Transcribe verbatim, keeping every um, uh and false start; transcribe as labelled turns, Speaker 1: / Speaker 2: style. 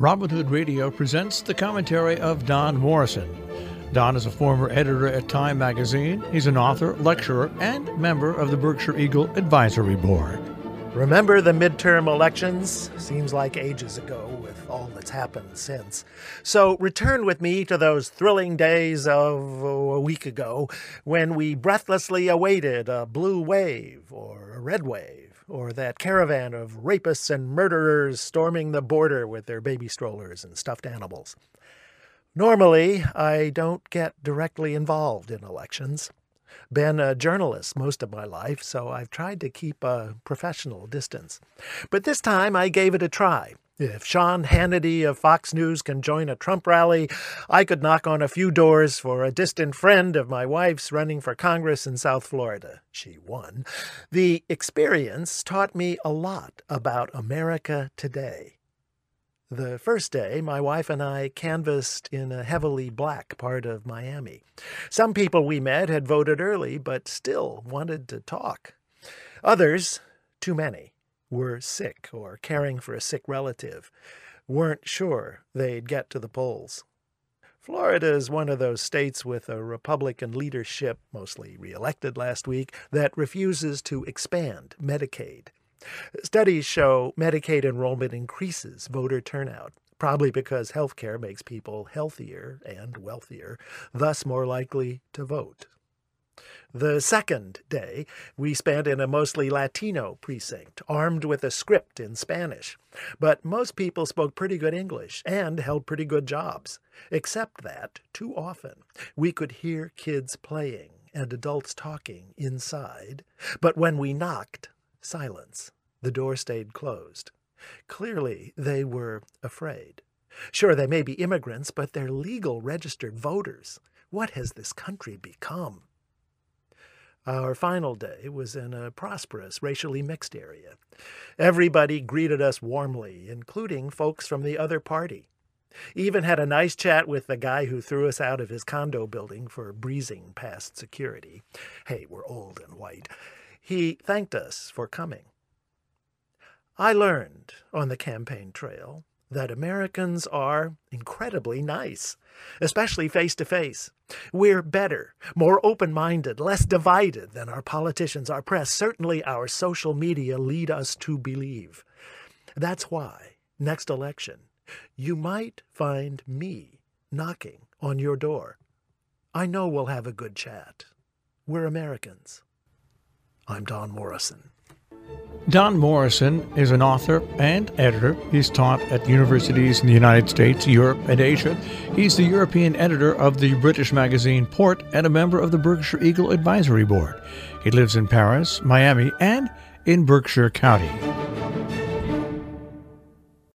Speaker 1: Robin Hood Radio presents the commentary of Don Morrison. Don is a former editor at Time magazine. He's an author, lecturer, and member of the Berkshire Eagle Advisory Board.
Speaker 2: Remember the midterm elections? Seems like ages ago with all that's happened since. So return with me to those thrilling days of oh, a week ago when we breathlessly awaited a blue wave or a red wave or that caravan of rapists and murderers storming the border with their baby strollers and stuffed animals. Normally, I don't get directly involved in elections. Been a journalist most of my life, so I've tried to keep a professional distance. But this time I gave it a try. If Sean Hannity of Fox News can join a Trump rally, I could knock on a few doors for a distant friend of my wife's running for Congress in South Florida. She won. The experience taught me a lot about America today. The first day, my wife and I canvassed in a heavily black part of Miami. Some people we met had voted early, but still wanted to talk. Others, too many, were sick or caring for a sick relative, weren't sure they'd get to the polls. Florida is one of those states with a Republican leadership, mostly reelected last week, that refuses to expand Medicaid. Studies show Medicaid enrollment increases voter turnout, probably because health care makes people healthier and wealthier, thus more likely to vote. The second day, we spent in a mostly Latino precinct, armed with a script in Spanish. But most people spoke pretty good English and held pretty good jobs, except that, too often, we could hear kids playing and adults talking inside. But when we knocked, silence. The door stayed closed. Clearly, they were afraid. Sure, they may be immigrants, but they're legal registered voters. What has this country become? Our final day was in a prosperous, racially mixed area. Everybody greeted us warmly, including folks from the other party. Even had a nice chat with the guy who threw us out of his condo building for breezing past security. Hey, we're old and white. He thanked us for coming. I learned on the campaign trail that Americans are incredibly nice, especially face-to-face. We're better, more open-minded, less divided than our politicians, our press, certainly our social media lead us to believe. That's why, next election, you might find me knocking on your door. I know we'll have a good chat. We're Americans. I'm Don Morrison.
Speaker 1: Don Morrison is an author and editor. He's taught at universities in the United States, Europe, and Asia. He's the European editor of the British magazine Port and a member of the Berkshire Eagle Advisory Board. He lives in Paris, Miami, and in Berkshire County.